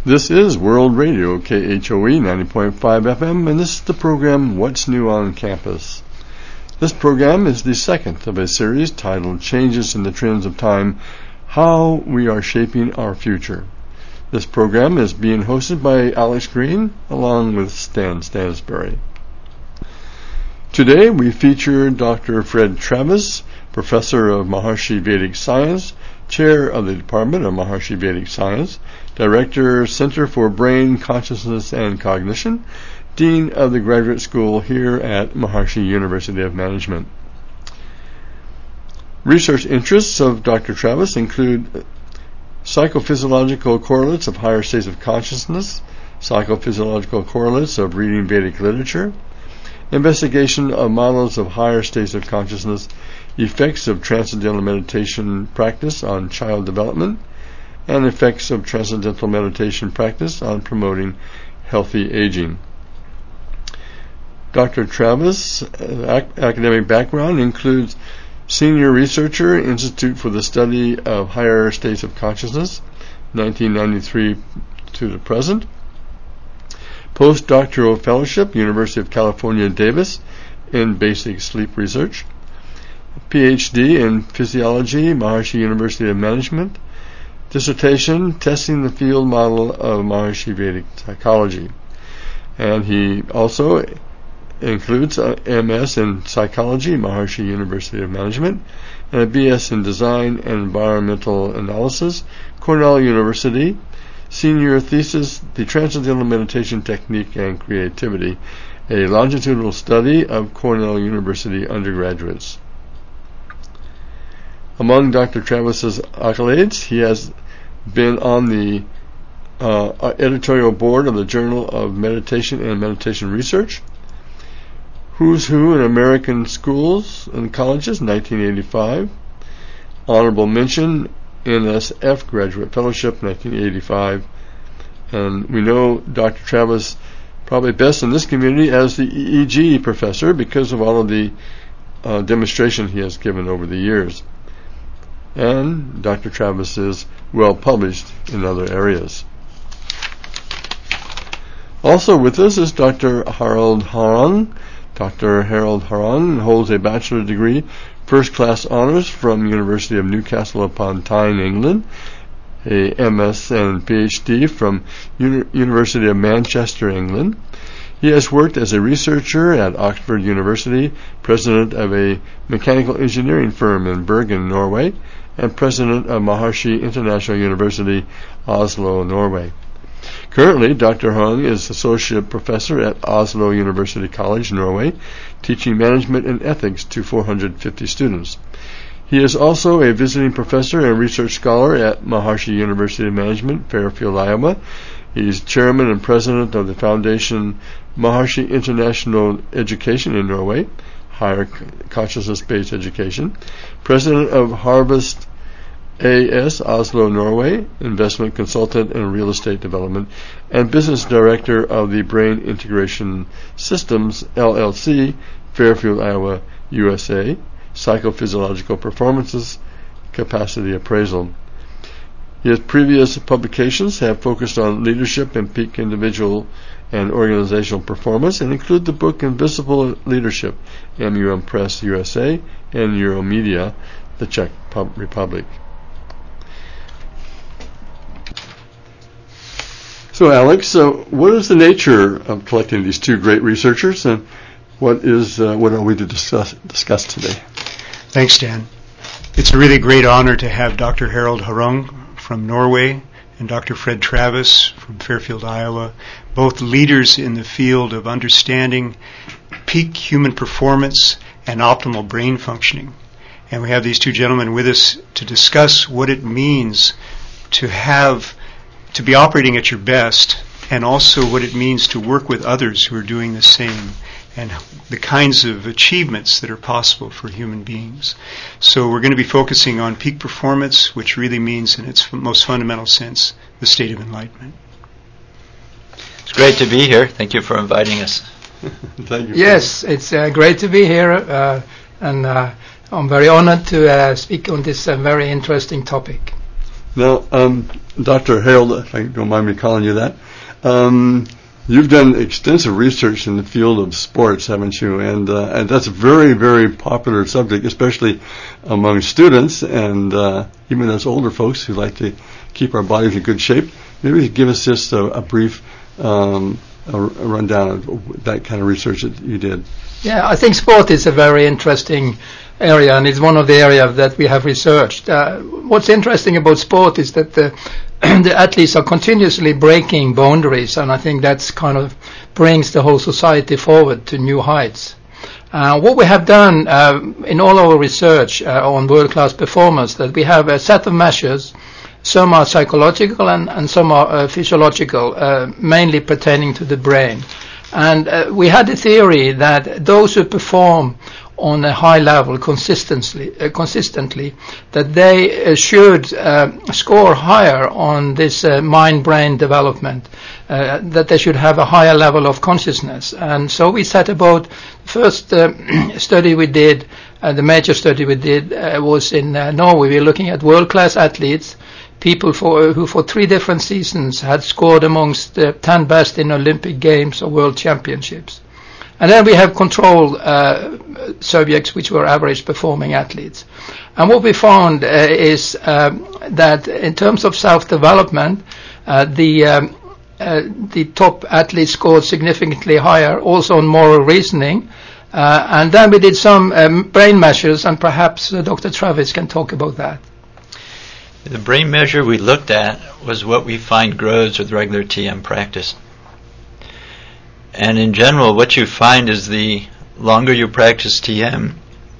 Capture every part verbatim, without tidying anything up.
This is World Radio, K H O E ninety point five F M, and this is the program What's New on Campus. This program is the second of a series titled Changes in the Trends of Time, How We Are Shaping Our Future. This program is being hosted by Alex Green along with Stan Stansbury. Today we feature Doctor Fred Travis, Professor of Maharishi Vedic Science, Chair of the Department of Maharishi Vedic Science, Director, Center for Brain, Consciousness, and Cognition, Dean of the Graduate School here at Maharishi University of Management. Research interests of Doctor Travis include psychophysiological correlates of higher states of consciousness, psychophysiological correlates of reading Vedic literature, investigation of models of higher states of consciousness, effects of transcendental meditation practice on child development, and effects of transcendental meditation practice on promoting healthy aging. Doctor Travis' ac- academic background includes senior researcher, Institute for the Study of Higher States of Consciousness, nineteen ninety-three to the present, postdoctoral fellowship, University of California, Davis, in basic sleep research, P H D in physiology, Maharishi University of Management, dissertation, testing the field model of Maharishi Vedic psychology. And he also includes a M S in psychology, Maharishi University of Management, and a B S in design and environmental analysis, Cornell University, senior thesis, The Transcendental Meditation Technique and Creativity, a longitudinal study of Cornell University undergraduates. Among Doctor Travis's accolades, he has been on the uh, editorial board of the Journal of Meditation and Meditation Research, Who's Who in American Schools and Colleges, nineteen eighty-five, Honorable Mention, N S F Graduate Fellowship, nineteen eighty-five, and we know Doctor Travis probably best in this community as the E E G professor because of all of the uh, demonstration he has given over the years. And Doctor Travis is well published in other areas. Also with us is Doctor Harold Harang. Doctor Harold Harang holds a bachelor degree, first class honors from University of Newcastle upon Tyne, England, a M S and P H D from Uni- University of Manchester, England. He has worked as a researcher at Oxford University, president of a mechanical engineering firm in Bergen, Norway, and president of Maharishi International University, Oslo, Norway. Currently, Doctor Hung is associate professor at Oslo University College, Norway, teaching management and ethics to four hundred fifty students. He is also a visiting professor and research scholar at Maharishi University of Management, Fairfield, Iowa. He is chairman and president of the foundation Maharishi International Education in Norway, Higher Consciousness-Based Education, president of Harvest A S Oslo, Norway, investment consultant in real estate development, and business director of the Brain Integration Systems, L L C, Fairfield, Iowa, U S A, Psychophysiological Performances, Capacity Appraisal. His previous publications have focused on leadership and peak individual and organizational performance and include the book Invisible Leadership, M U M Press U S A, and Euromedia, the Czech Republic. So, Alex, uh, what is the nature of collecting these two great researchers, and what is uh, what are we to discuss discuss today? Thanks, Dan. It's a really great honor to have Doctor Harold Harang from Norway and Doctor Fred Travis from Fairfield, Iowa, both leaders in the field of understanding peak human performance and optimal brain functioning. And we have these two gentlemen with us to discuss what it means to have to be operating at your best, and also what it means to work with others who are doing the same, and the kinds of achievements that are possible for human beings. So we're going to be focusing on peak performance, which really means, in its most fundamental sense, the state of enlightenment. It's great to be here. Thank you for inviting us. Thank you. Yes, it's uh, great to be here, uh, and uh, I'm very honored to uh, speak on this uh, very interesting topic. Now, um, Doctor Harold, if I don't mind me calling you that, um, you've done extensive research in the field of sports, haven't you? And, uh, and that's a very, very popular subject, especially among students and uh, even us older folks who like to keep our bodies in good shape. Maybe give us just a, a brief um, a, a rundown of that kind of research that you did. Yeah, I think sport is a very interesting area, and it's one of the areas that we have researched. Uh, what's interesting about sport is that the, the athletes are continuously breaking boundaries, and I think that's kind of brings the whole society forward to new heights. Uh, what we have done uh, in all our research uh, on world-class performance, that we have a set of measures. Some are psychological and, and some are uh, physiological, uh, mainly pertaining to the brain. And uh, we had a theory that those who perform on a high level consistently, uh, consistently, that they uh, should uh, score higher on this uh, mind-brain development, uh, that they should have a higher level of consciousness. And so we set about the first uh, study we did, uh, the major study we did uh, was in uh, Norway. We were looking at world-class athletes, people for, who for three different seasons had scored amongst the ten best in Olympic Games or World Championships. And then we have control uh, subjects which were average performing athletes. And what we found uh, is um, that in terms of self-development, uh, the um, uh, the top athletes scored significantly higher, also on moral reasoning. Uh, and then we did some um, brain measures, and perhaps uh, Doctor Travis can talk about that. The brain measure we looked at was what we find grows with regular T M practice. And in general, what you find is the longer you practice T M,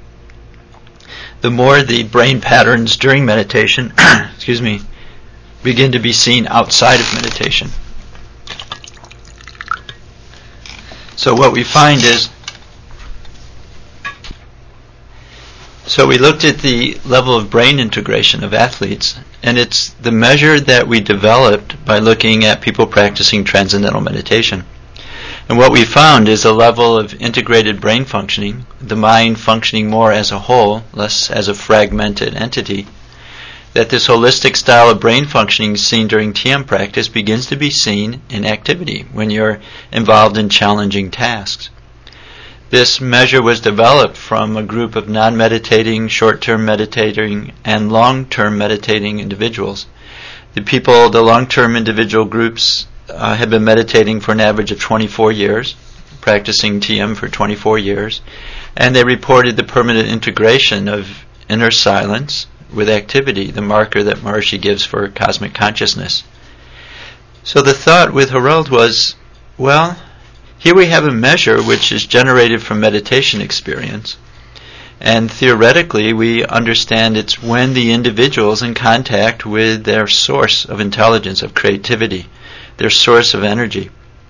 the more the brain patterns during meditation, excuse me, begin to be seen outside of meditation. So what we find is, so we looked at the level of brain integration of athletes, and it's the measure that we developed by looking at people practicing transcendental meditation. And what we found is a level of integrated brain functioning, the mind functioning more as a whole, less as a fragmented entity, that this holistic style of brain functioning seen during T M practice begins to be seen in activity when you're involved in challenging tasks. This measure was developed from a group of non-meditating, short-term meditating, and long-term meditating individuals. The people, the long-term individual groups uh, had been meditating for an average of twenty-four years, practicing T M for twenty-four years, and they reported the permanent integration of inner silence with activity, the marker that Maharishi gives for cosmic consciousness. So the thought with Harold was, well, here we have a measure which is generated from meditation experience, and theoretically we understand it's when the individual is in contact with their source of intelligence, of creativity, their source of energy.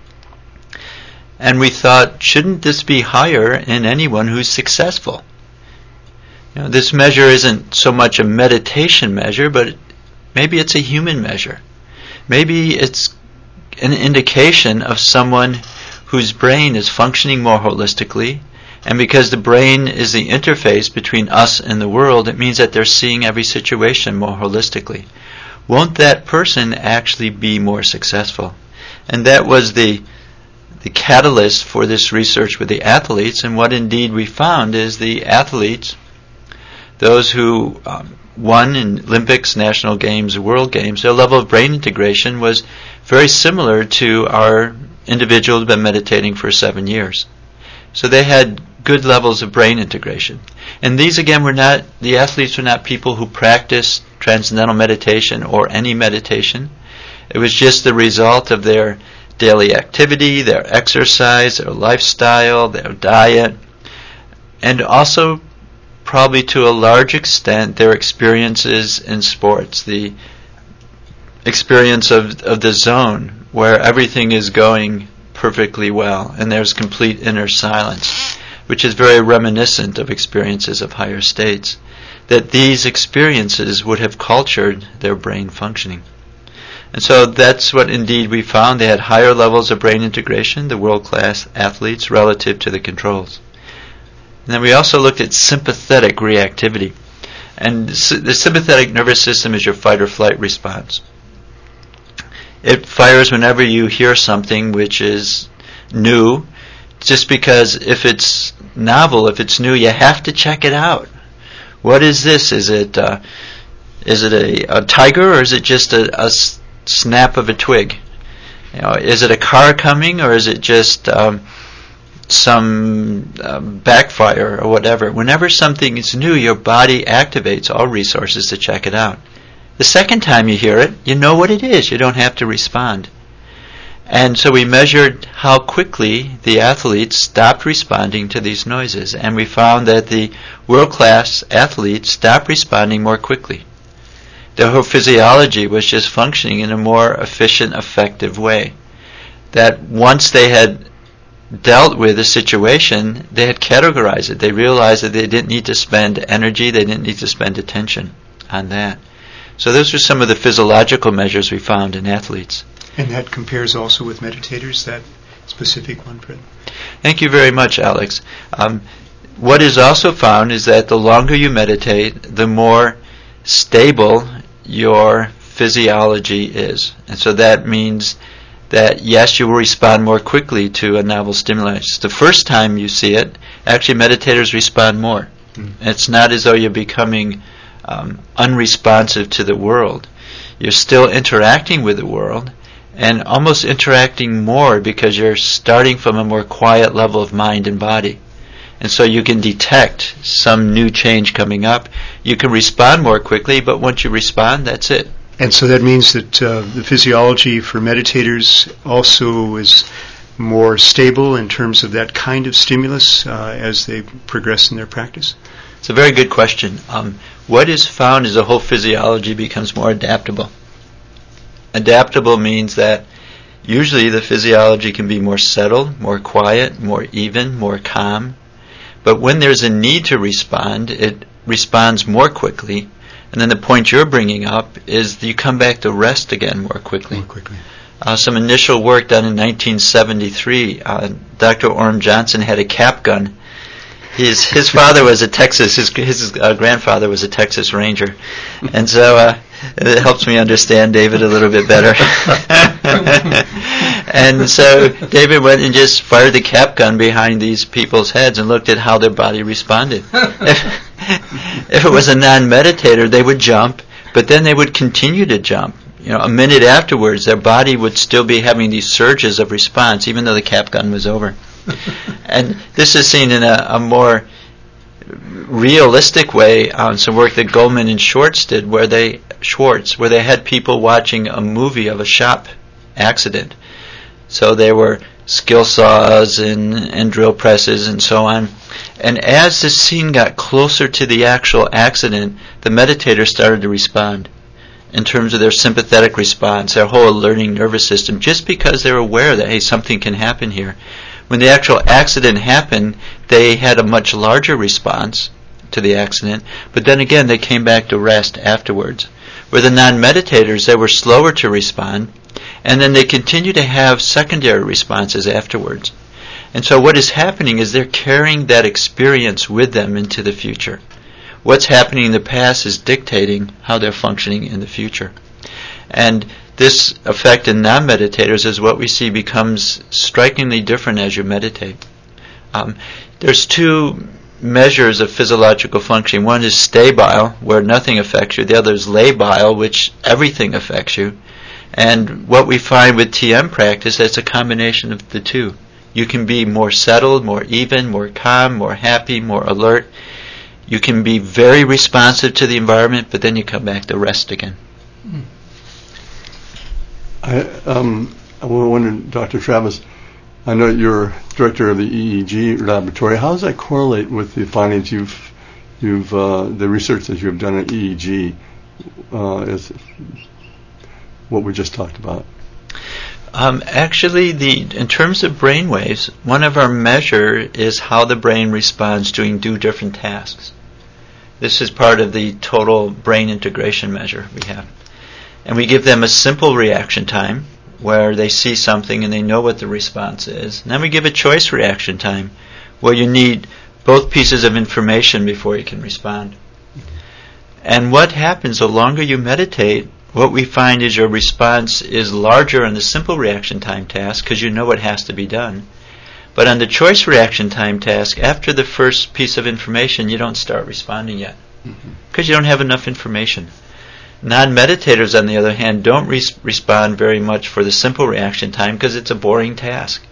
And we thought, shouldn't this be higher in anyone who's successful? You know, this measure isn't so much a meditation measure, but maybe it's a human measure. Maybe it's an indication of someone whose brain is functioning more holistically, and because the brain is the interface between us and the world, it means that they're seeing every situation more holistically. Won't that person actually be more successful? And that was the the catalyst for this research with the athletes, and what indeed we found is the athletes, those who um, won in Olympics, National Games, World Games, their level of brain integration was very similar to our individuals who have been meditating for seven years. So they had good levels of brain integration. And these again were not, the athletes were not people who practiced transcendental meditation or any meditation. It was just the result of their daily activity, their exercise, their lifestyle, their diet, and also probably to a large extent their experiences in sports, the experience of, of the zone where everything is going perfectly well and there's complete inner silence, which is very reminiscent of experiences of higher states, that these experiences would have cultured their brain functioning. And so that's what indeed we found. They had higher levels of brain integration, the world-class athletes, relative to the controls. And then we also looked at sympathetic reactivity. And the sympathetic nervous system is your fight or flight response. It fires whenever you hear something which is new, just because if it's novel, if it's new, you have to check it out. What is this? Is it uh, is it a, a tiger, or is it just a, a s- snap of a twig? You know, is it a car coming, or is it just um, some um, backfire or whatever? Whenever something is new, your body activates all resources to check it out. The second time you hear it, you know what it is. You don't have to respond. And so we measured how quickly the athletes stopped responding to these noises, and we found that the world-class athletes stopped responding more quickly. Their whole physiology was just functioning in a more efficient, effective way. That once they had dealt with a situation, they had categorized it. They realized that they didn't need to spend energy, they didn't need to spend attention on that. So those are some of the physiological measures we found in athletes. And that compares also with meditators, that specific one, Fred? Thank you very much, Alex. Um, what is also found is that the longer you meditate, the more stable your physiology is. And so that means that, yes, you will respond more quickly to a novel stimulus. The first time you see it, actually meditators respond more. Mm. It's not as though you're becoming um, unresponsive to the world. You're still interacting with the world, and almost interacting more because you're starting from a more quiet level of mind and body. And so you can detect some new change coming up. You can respond more quickly, but once you respond, that's it. And so that means that uh, the physiology for meditators also is more stable in terms of that kind of stimulus uh, as they progress in their practice? It's a very good question. Um, what is found is the whole physiology becomes more adaptable. Adaptable means that usually the physiology can be more settled, more quiet, more even, more calm. But when there's a need to respond, it responds more quickly. And then the point you're bringing up is that you come back to rest again more quickly. More quickly. Uh, some initial work done in nineteen seventy-three, uh, Doctor Orm Johnson had a cap gun. His his father was a Texas, his his uh, grandfather was a Texas Ranger, and so uh, it helps me understand David a little bit better. And so David went and just fired the cap gun behind these people's heads and looked at how their body responded. If, if it was a non-meditator, they would jump, but then they would continue to jump. You know, a minute afterwards, their body would still be having these surges of response, even though the cap gun was over. And this is seen in a, a more realistic way on some work that Goldman and Schwartz did, where they Schwartz, where they had people watching a movie of a shop accident. So there were skill saws and, and drill presses and so on. And as the scene got closer to the actual accident, the meditators started to respond in terms of their sympathetic response, their whole alerting nervous system, just because they're aware that, hey, something can happen here. When the actual accident happened, they had a much larger response to the accident, but then again, they came back to rest afterwards. Where the non-meditators, they were slower to respond, and then they continue to have secondary responses afterwards. And so what is happening is they're carrying that experience with them into the future. What's happening in the past is dictating how they're functioning in the future. And this effect in non-meditators is what we see becomes strikingly different as you meditate. Um, there's two measures of physiological functioning. One is stabile, where nothing affects you. The other is labile, which everything affects you. And what we find with T M practice, it's a combination of the two. You can be more settled, more even, more calm, more happy, more alert. You can be very responsive to the environment, but then you come back to rest again. I, um, I wonder, Doctor Travis, I know you're director of the E E G laboratory. How does that correlate with the findings you've, you've, uh, the research that you've done at E E G? Uh, is what we just talked about. Um, actually, the in terms of brain waves, one of our measure is how the brain responds to do different tasks. This is part of the total brain integration measure we have. And we give them a simple reaction time where they see something and they know what the response is. And then we give a choice reaction time where you need both pieces of information before you can respond. And what happens the longer you meditate, what we find is your response is larger on the simple reaction time task because you know what has to be done. But on the choice reaction time task, after the first piece of information, you don't start responding yet because mm-hmm. you don't have enough information. Non-meditators, on the other hand, don't res- respond very much for the simple reaction time because it's a boring task.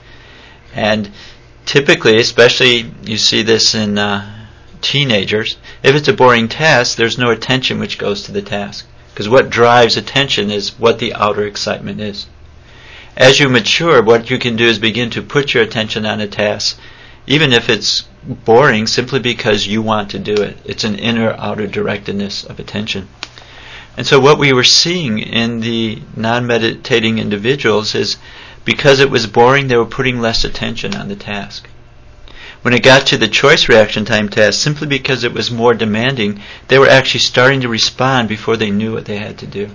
And typically, especially you see this in uh, teenagers, if it's a boring task, there's no attention which goes to the task. Because what drives attention is what the outer excitement is. As you mature, what you can do is begin to put your attention on a task, even if it's boring, simply because you want to do it. It's an inner-outer directedness of attention. And so what we were seeing in the non-meditating individuals is because it was boring, they were putting less attention on the task. When it got to the choice reaction time task, simply because it was more demanding, they were actually starting to respond before they knew what they had to do.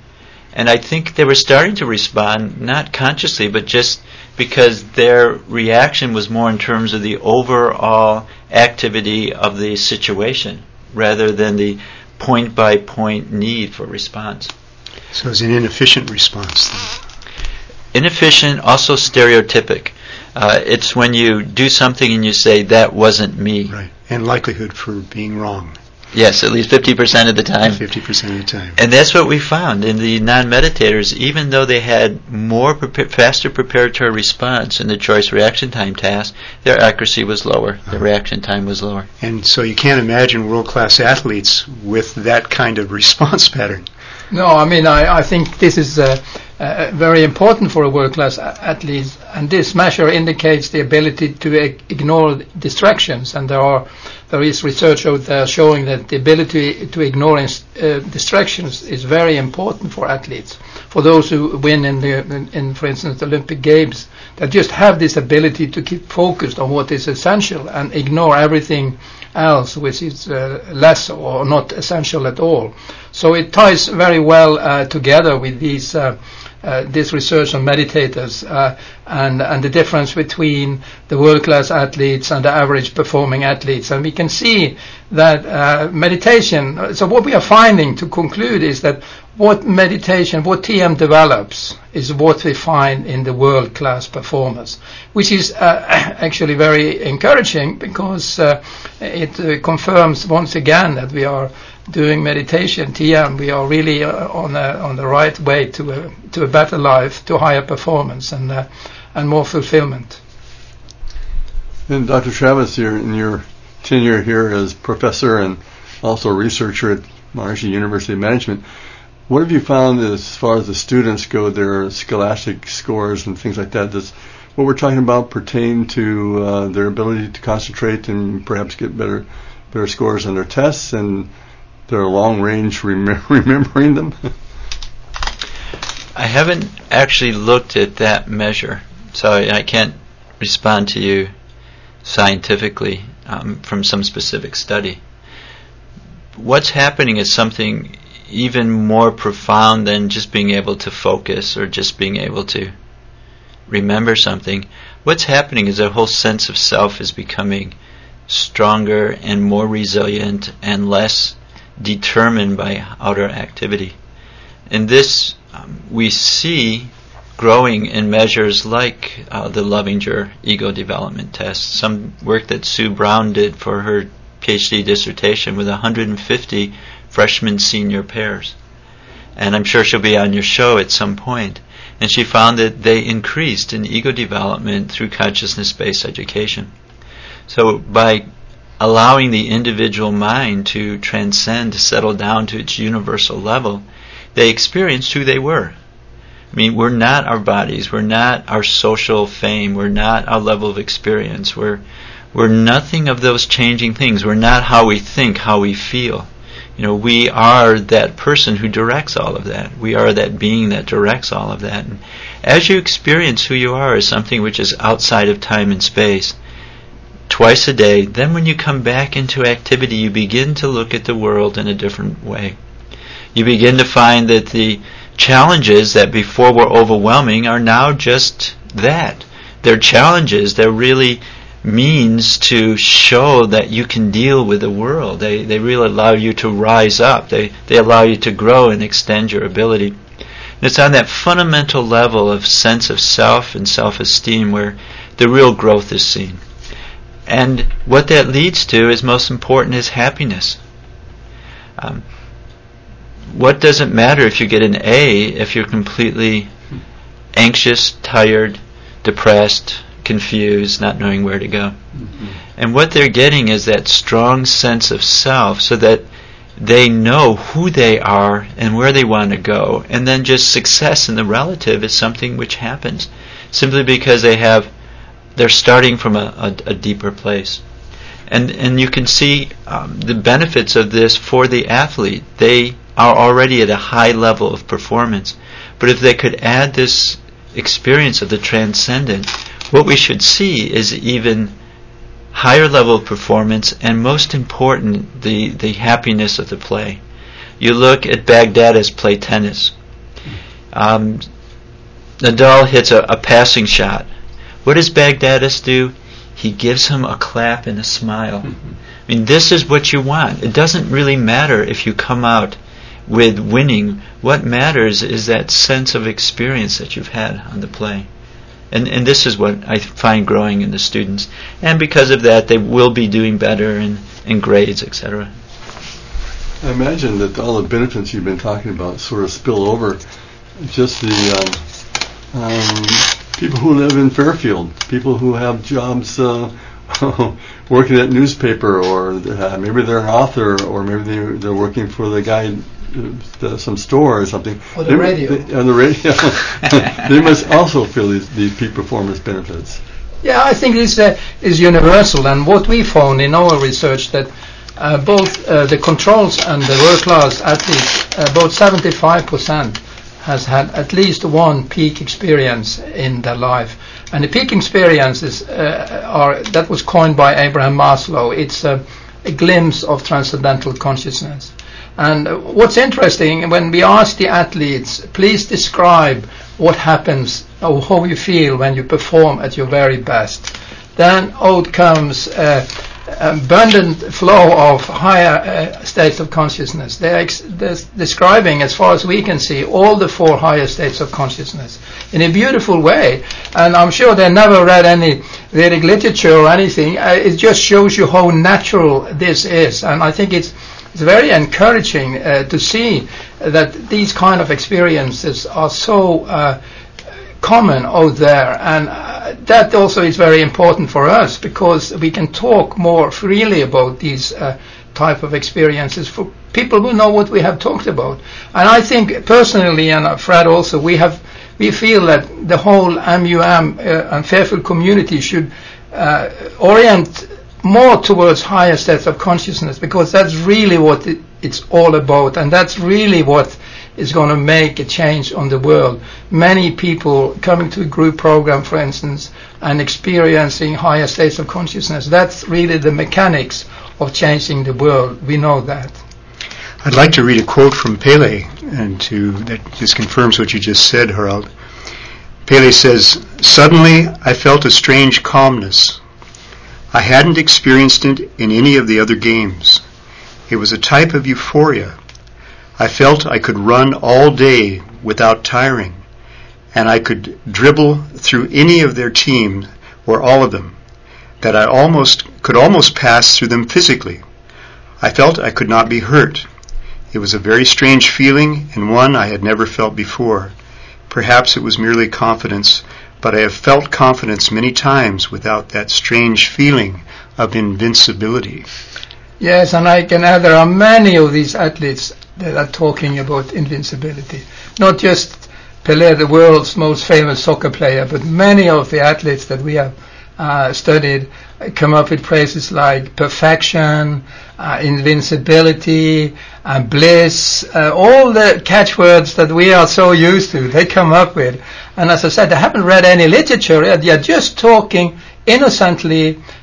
And I think they were starting to respond, not consciously, but just because their reaction was more in terms of the overall activity of the situation, rather than the point-by-point need for response. So it's an inefficient response then. Inefficient, also stereotypic. Uh, it's when you do something and you say, that wasn't me. Right. And likelihood for being wrong. Yes, at least fifty percent of the time. fifty percent of the time. And that's what we found in the non-meditators. Even though they had more pre- faster preparatory response in the choice reaction time task, their accuracy was lower. Their uh-huh. reaction time was lower. And so you can't imagine world-class athletes with that kind of response pattern. No, I mean, I, I think this is uh, uh, very important for a world-class a- athlete, and this measure indicates the ability to e- ignore distractions, and there are there is research out there showing that the ability to ignore ins- uh, distractions is very important for athletes. For those who win in, the, in, in, for instance, the Olympic Games, that just have this ability to keep focused on what is essential and ignore everything else which is uh, less or not essential at all. So it ties very well uh, together with these uh, uh, this research on meditators uh, and and the difference between the world-class athletes and the average performing athletes. And we can see that uh, meditation, so what we are finding to conclude is that what meditation, what T M develops is what we find in the world-class performers, which is uh, actually very encouraging because uh, it uh, confirms once again that we are doing meditation, T M, we are really uh, on a, on the right way to a, to a better life, to higher performance and uh, and more fulfillment. And Doctor Travis, here in your tenure here as professor and also researcher at Maharishi University of Management, what have you found as far as the students go, their scholastic scores and things like that? Does what we're talking about pertain to uh, their ability to concentrate and perhaps get better better scores on their tests and their long range rem- remembering them? I haven't actually looked at that measure, so I, I can't respond to you scientifically um, from some specific study. What's happening is something even more profound than just being able to focus or just being able to remember something. What's happening is a whole sense of self is becoming stronger and more resilient and less determined by outer activity. And this um, we see growing in measures like uh, the Lovinger ego development test, some work that Sue Brown did for her PhD dissertation with one hundred fifty freshman senior pairs. And I'm sure she'll be on your show at some point. And she found that they increased in ego development through consciousness-based education. So by allowing the individual mind to transcend, to settle down to its universal level, they experienced who they were. I mean, we're not our bodies, we're not our social fame, we're not our level of experience, we're we're nothing of those changing things. We're not how we think, how we feel. You know, we are that person who directs all of that. We are that being that directs all of that. And as you experience who you are as something which is outside of time and space, twice a day, then when you come back into activity, you begin to look at the world in a different way. You begin to find that the challenges that before were overwhelming are now just that. They're challenges. They're really means to show that you can deal with the world. They they really allow you to rise up. They they allow you to grow and extend your ability. And it's on that fundamental level of sense of self and self-esteem where the real growth is seen. And what that leads to is most important is happiness. Um, what does it matter if you get an A if you're completely anxious, tired, depressed, confused, not knowing where to go? Mm-hmm. And what they're getting is that strong sense of self so that they know who they are and where they want to go. And then just success in the relative is something which happens simply because they have, they're starting from a, a, a deeper place. And and you can see um, the benefits of this for the athlete. They are already at a high level of performance. But if they could add this experience of the transcendent, what we should see is even higher level of performance, and most important, the, the happiness of the play. You look at Baghdadis play tennis. Um, Nadal hits a, a passing shot. What does Baghdadis do? He gives him a clap and a smile. Mm-hmm. I mean, this is what you want. It doesn't really matter if you come out with winning. What matters is that sense of experience that you've had on the play. And and this is what I find growing in the students. And because of that, they will be doing better in, in grades, et cetera. I imagine that all the benefits you've been talking about sort of spill over. Just the um, um, people who live in Fairfield, people who have jobs uh, working at newspaper, or uh, maybe they're an author, or maybe they, they're working for the guy The, some store or something. Or the they, radio. They, on the radio. They must also feel these, these peak performance benefits. Yeah, I think this uh, is universal. And what we found in our research that uh, both uh, the controls and the world-class athletes, uh, both seventy-five percent has had at least one peak experience in their life. And the peak experiences uh, are, that was coined by Abraham Maslow. It's a, a glimpse of transcendental consciousness. And what's interesting, when we ask the athletes, please describe what happens or how you feel when you perform at your very best, then out comes uh, abundant flow of higher uh, states of consciousness. They're, ex- they're describing, as far as we can see, all the four higher states of consciousness in a beautiful way. And I'm sure they never read any Vedic literature or anything. Uh, it just shows you how natural this is. And I think it's It's very encouraging uh, to see that these kind of experiences are so uh, common out there, and uh, that also is very important for us because we can talk more freely about these uh, type of experiences for people who know what we have talked about. And I think personally, and uh, Fred also, we have we feel that the whole M U M uh, and Fairfield community should uh, orient more towards higher states of consciousness, because that's really what it, it's all about, and that's really what is going to make a change on the world. Many people coming to a group program, for instance, and experiencing higher states of consciousness, that's really the mechanics of changing the world. We know that. I'd like to read a quote from Pele, and to that just confirms what you just said, Harald. Pele says, "Suddenly I felt a strange calmness. I hadn't experienced it in any of the other games. It was a type of euphoria. I felt I could run all day without tiring, and I could dribble through any of their team, or all of them, that I almost could almost pass through them physically. I felt I could not be hurt. It was a very strange feeling, and one I had never felt before. Perhaps it was merely confidence, but I have felt confidence many times without that strange feeling of invincibility." Yes, and I can add there are many of these athletes that are talking about invincibility. Not just Pelé, the world's most famous soccer player, but many of the athletes that we have uh, studied come up with phrases like perfection, uh, invincibility, uh, bliss, uh, all the catchwords that we are so used to, they come up with. And as I said, they haven't read any literature yet. They're just talking innocently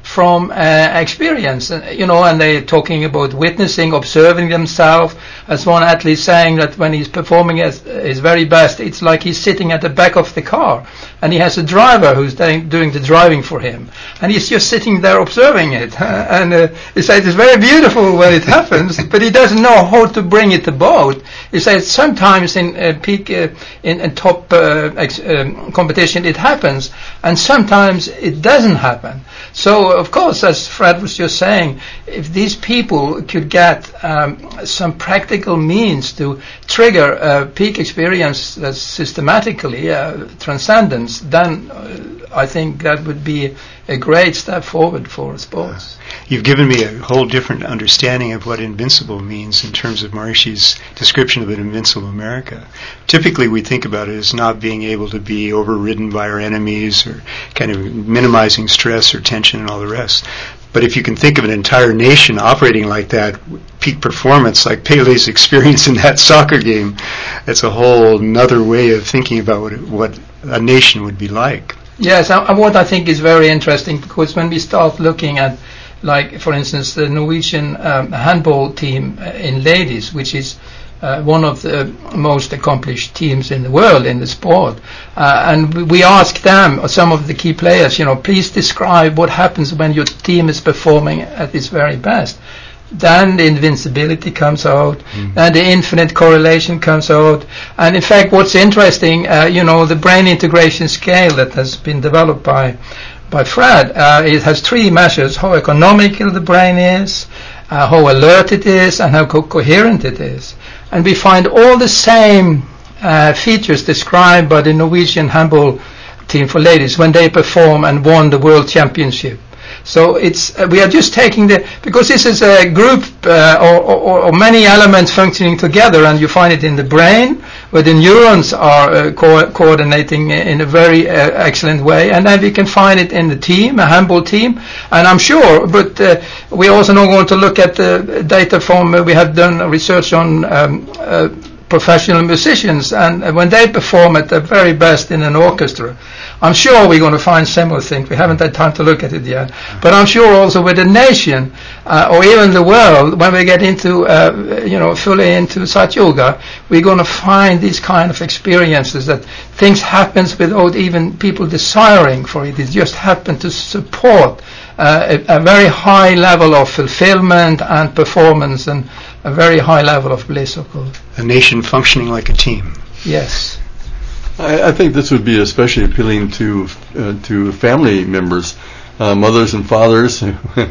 from uh, experience, uh, you know, and they're talking about witnessing, observing themselves. As one athlete saying that when he's performing at his very best, it's like he's sitting at the back of the car, and he has a driver who's doing, doing the driving for him, and he's just sitting there observing it. And uh, he says it's very beautiful when it happens, but he doesn't know how to bring it about. He says sometimes in uh, peak, uh, in, in top uh, ex- um, competition it happens, and sometimes it doesn't happen. So, of course, as Fred was just saying, if these people could get um, some practical means to trigger a peak experience uh, systematically, uh, transcendence, then uh, I think that would be a great step forward for sports. You've given me a whole different understanding of what invincible means in terms of Maharishi's description of an invincible America. Typically we think about it as not being able to be overridden by our enemies or kind of minimizing stress or tension and all the rest. But if you can think of an entire nation operating like that, peak performance, like Pele's experience in that soccer game, that's a whole another way of thinking about what, it, what a nation would be like. Yes, and what I think is very interesting, because when we start looking at, like, for instance, the Norwegian um, handball team in ladies, which is uh, one of the most accomplished teams in the world in the sport, uh, and we ask them, or some of the key players, you know, please describe what happens when your team is performing at its very best. Then the invincibility comes out, mm. and the infinite correlation comes out. And in fact, what's interesting, uh, you know, the brain integration scale that has been developed by by Fred, uh, it has three measures: how economical the brain is, uh, how alert it is, and how co- coherent it is. And we find all the same uh, features described by the Norwegian handball team for ladies when they perform and won the world championship. So it's uh, we are just taking the, because this is a group uh, or, or, or many elements functioning together, and you find it in the brain where the neurons are uh, co- coordinating in a very uh, excellent way, and then we can find it in the team, a handball team, and I'm sure, but uh, we're also not going to look at the data from, uh, we have done research on um, uh, professional musicians, and uh, when they perform at their very best in an orchestra, I'm sure we're going to find similar things. We haven't had time to look at it yet. But I'm sure also with the nation, uh, or even the world, when we get into, uh, you know, fully into Sat Yoga, we're going to find these kind of experiences that things happens without even people desiring for it. It just happened to support uh, a, a very high level of fulfillment and performance, and a very high level of bliss, of course. A nation functioning like a team. Yes. I, I think this would be especially appealing to uh, to family members, uh, mothers and fathers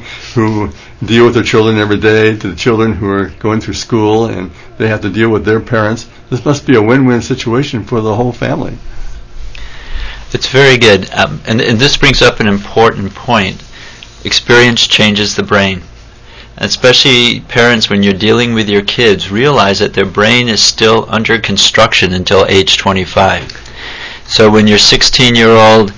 who deal with their children every day, to the children who are going through school and they have to deal with their parents. This must be a win-win situation for the whole family. It's very good. Um, and, and this brings up an important point. Experience changes the brain. Especially parents, when you're dealing with your kids, realize that their brain is still under construction until age twenty-five. So when your sixteen-year-old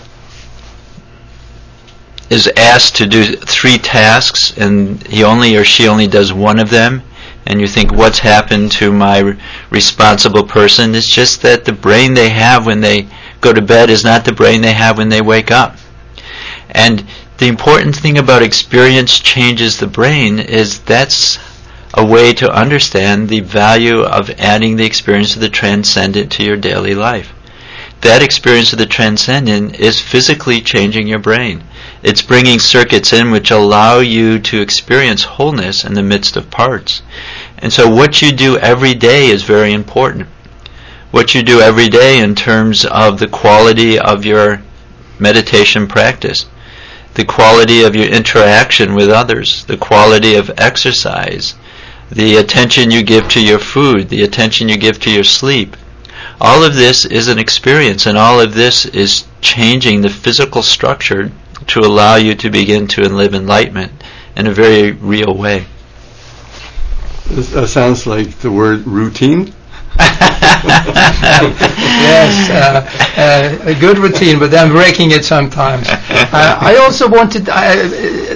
is asked to do three tasks and he only or she only does one of them, and you think, what's happened to my responsible person? It's just that the brain they have when they go to bed is not the brain they have when they wake up. And the important thing about experience changes the brain is that's a way to understand the value of adding the experience of the transcendent to your daily life. That experience of the transcendent is physically changing your brain. It's bringing circuits in which allow you to experience wholeness in the midst of parts. And so what you do every day is very important. What you do every day in terms of the quality of your meditation practice, the quality of your interaction with others, the quality of exercise, the attention you give to your food, the attention you give to your sleep. All of this is an experience, and all of this is changing the physical structure to allow you to begin to live enlightenment in a very real way. This uh, sounds like the word routine. Yes, uh, uh, a good routine, but then breaking it sometimes. Uh, I also wanted uh,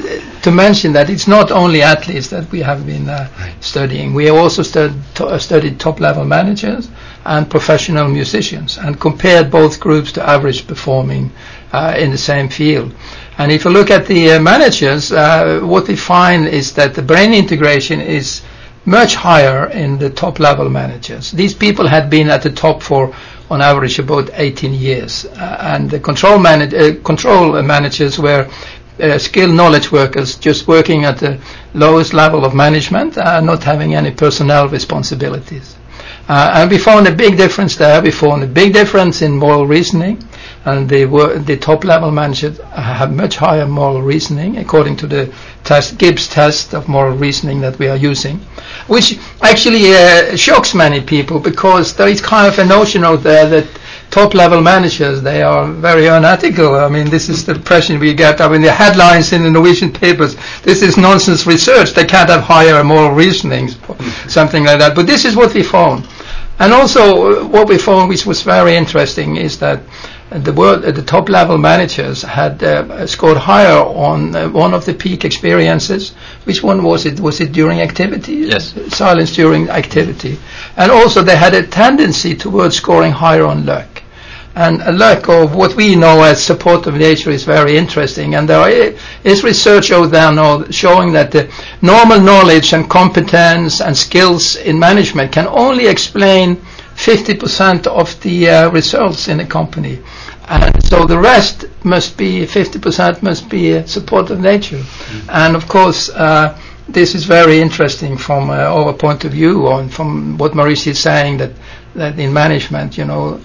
to mention that it's not only athletes that we have been uh, studying. We have also stud- to, uh, studied top-level managers and professional musicians and compared both groups to average performing uh, in the same field. And if you look at the uh, managers, uh, what we find is that the brain integration is much higher in the top-level managers. These people had been at the top for, on average, about eighteen years, uh, and the control, manage- uh, control managers were uh, skilled knowledge workers just working at the lowest level of management, uh, not having any personnel responsibilities. Uh, and we found a big difference there. We found a big difference in moral reasoning, and the, the top-level managers have much higher moral reasoning, according to the test, Gibbs test of moral reasoning that we are using, which actually uh, shocks many people, because there is kind of a notion out there that top-level managers, they are very unethical. I mean, this is the impression we get. I mean, the headlines in the Norwegian papers, this is nonsense research. They can't have higher moral reasoning, something like that. But this is what we found. And also, uh, what we found, which was very interesting, is that the, world, uh, the top-level managers had uh, scored higher on uh, one of the peak experiences. Which one was it? Was it during activity? Yes. Silence during activity. And also, they had a tendency towards scoring higher on luck. And a lack of what we know as support of nature is very interesting. And there is research out there now showing that the normal knowledge and competence and skills in management can only explain fifty percent of the uh, results in a company. And so the rest must be, fifty percent must be uh, support of nature. Mm-hmm. And of course, uh, this is very interesting from uh, our point of view, on from what Marishi is saying, that that in management, you know, uh,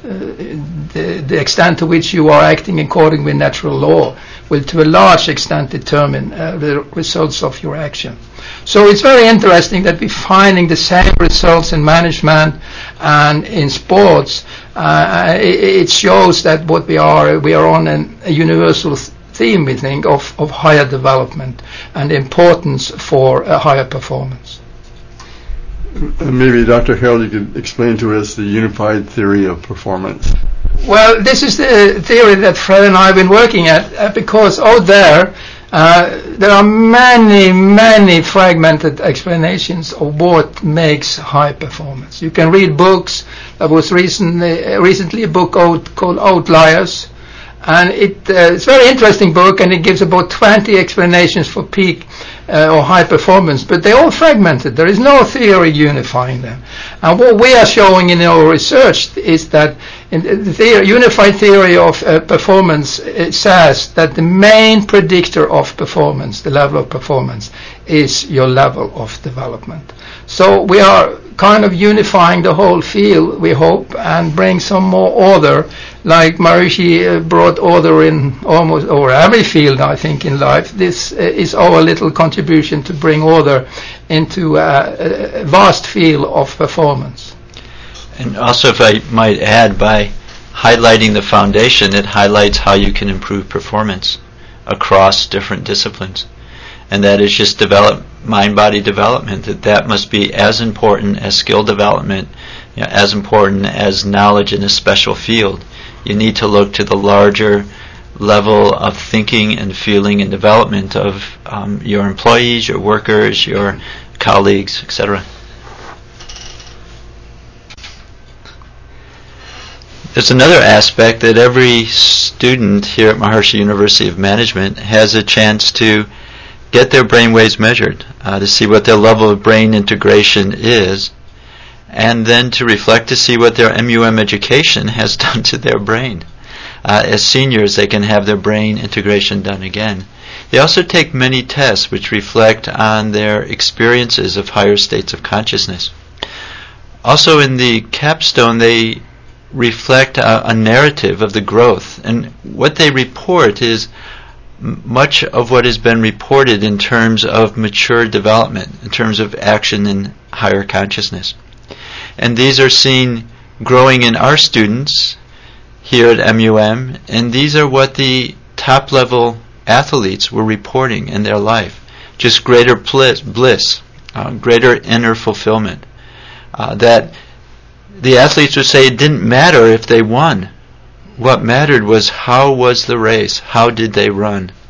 the, the extent to which you are acting according with natural law will to a large extent determine uh, the results of your action. So it's very interesting that we're finding the same results in management and in sports. Uh, it, it shows that what we are, we are on an, a universal th- theme, we think, of, of higher development and importance for uh, higher performance. Maybe Doctor Harold, you could explain to us the unified theory of performance. Well, this is the theory that Fred and I have been working at, uh, because out there, uh, there are many, many fragmented explanations of what makes high performance. You can read books. There was recently, uh, recently a book out called Outliers, and it, uh, it's a very interesting book, and it gives about twenty explanations for peak uh, or high performance, but they're all fragmented. There is no theory unifying them. And what we are showing in our research is that in the theory, unified theory of uh, performance, it says that the main predictor of performance, the level of performance, is your level of development. So we are kind of unifying the whole field, we hope, and bring some more order, like Marishi uh, brought order in almost or every field, I think, in life. This uh, is our little contribution to bring order into uh, a vast field of performance. And also, if I might add, by highlighting the foundation, it highlights how you can improve performance across different disciplines. And that is just develop mind-body development, that that must be as important as skill development, you know, as important as knowledge in a special field. You need to look to the larger level of thinking and feeling and development of um, your employees, your workers, your colleagues, et cetera. There's another aspect that every student here at Maharishi University of Management has a chance to get their brain waves measured, uh, to see what their level of brain integration is, and then to reflect to see what their M U M education has done to their brain. Uh, as seniors, they can have their brain integration done again. They also take many tests which reflect on their experiences of higher states of consciousness. Also in the capstone, they reflect a, a narrative of the growth, and what they report is m- much of what has been reported in terms of mature development, in terms of action in higher consciousness. And these are seen growing in our students here at M U M, and these are what the top level athletes were reporting in their life. Just greater bliss, bliss uh, greater inner fulfillment. Uh, that the athletes would say it didn't matter if they won. What mattered was how was the race, how did they run.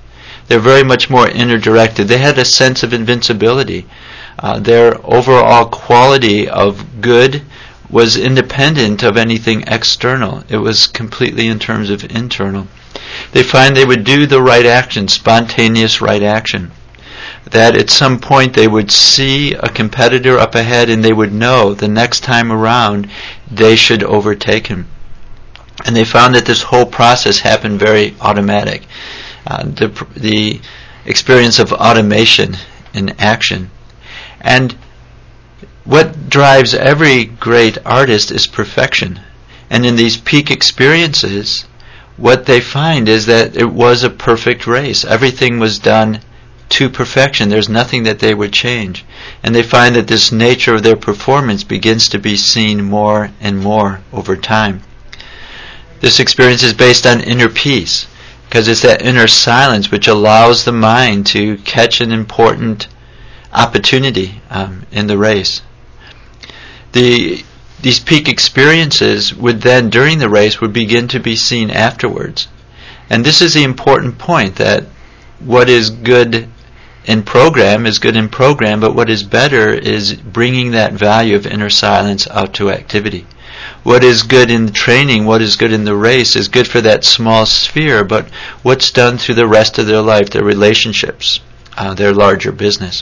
They're very much more inner-directed. They had a sense of invincibility. Uh, their overall quality of good was independent of anything external. It was completely in terms of internal. They find they would do the right action, spontaneous right action. That at some point they would see a competitor up ahead and they would know the next time around they should overtake him. And they found that this whole process happened very automatic. Uh, the, the experience of automation in action. And what drives every great artist is perfection. And in these peak experiences, what they find is that it was a perfect race. Everything was done to perfection. There's nothing that they would change. And they find that this nature of their performance begins to be seen more and more over time. This experience is based on inner peace, because it's that inner silence which allows the mind to catch an important opportunity um, in the race. The These peak experiences would then, during the race, would begin to be seen afterwards. And this is the important point, that what is good in program is good in program, but what is better is bringing that value of inner silence out to activity. What is good in the training, what is good in the race is good for that small sphere, but what's done through the rest of their life, their relationships, uh, their larger business.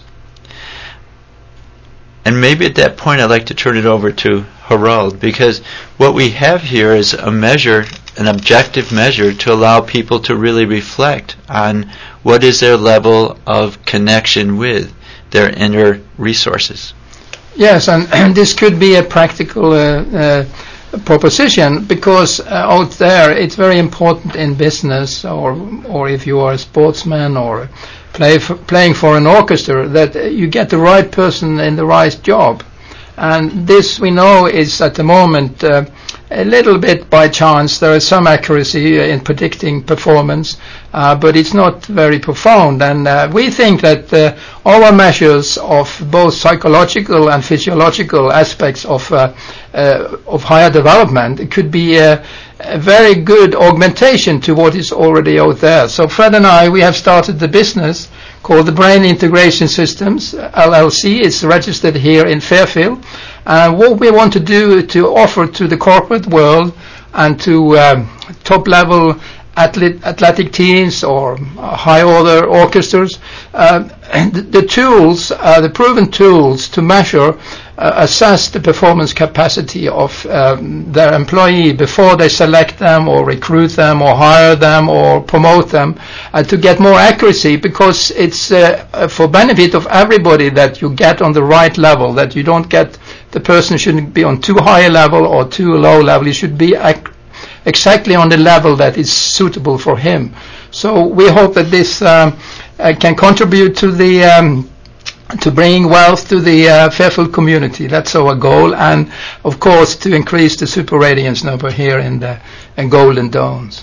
And maybe at that point I'd like to turn it over to Harald, because what we have here is a measure, an objective measure to allow people to really reflect on what is their level of connection with their inner resources. Yes, and, and this could be a practical uh, uh, proposition, because uh, out there it's very important in business, or or if you are a sportsman or play for, playing for an orchestra, that you get the right person in the right job. And this we know is at the moment uh, a little bit by chance. There is some accuracy in predicting performance, uh, but it's not very profound. And uh, we think that uh, our measures of both psychological and physiological aspects of uh, uh, of higher development could be a, a very good augmentation to what is already out there. So Fred and I, we have started the business called the Brain Integration Systems, L L C. It's registered here in Fairfield. Uh, what we want to do to offer to the corporate world and to um, top-level athlete, athletic teams or high-order orchestras, uh, the, the tools, uh, the proven tools to measure, uh, assess the performance capacity of um, their employee before they select them or recruit them or hire them or promote them, uh, to get more accuracy, because it's uh, for benefit of everybody that you get on the right level, that you don't get the person shouldn't be on too high a level or too low level. He should be ac- exactly on the level that is suitable for him. So we hope that this um, uh, can contribute to the um, to bringing wealth to the uh, Fairfield community. That's our goal, and of course to increase the super radiance number here in the in Golden Domes.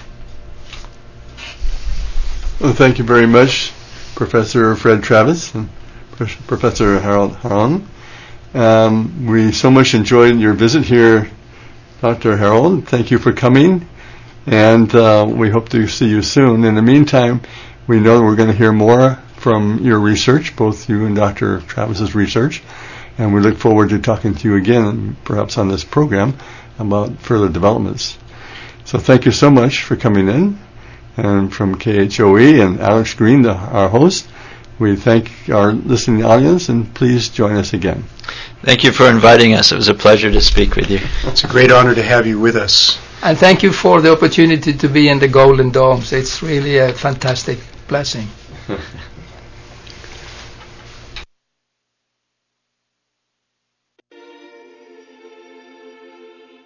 Well, thank you very much, Professor Fred Travis and Professor Harald Harang. Um, we so much enjoyed your visit here, Doctor Harald. Thank you for coming, and uh, we hope to see you soon. In the meantime, we know that we're going to hear more from your research, both you and Doctor Travis's research, and we look forward to talking to you again, perhaps on this program, about further developments. So thank you so much for coming in, and from K H O E and Alex Green, the, our host, we thank our listening audience, and please join us again. Thank you for inviting us. It was a pleasure to speak with you. It's a great honor to have you with us. And thank you for the opportunity to be in the Golden Domes. It's really a fantastic blessing.